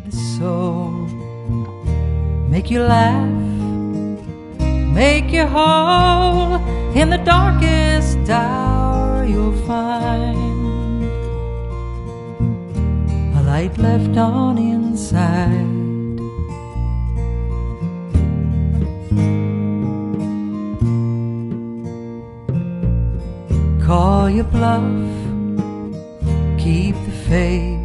the soul, make you laugh, make you whole. In the darkest hour you'll find a light left on inside. Call your bluff, keep the faith,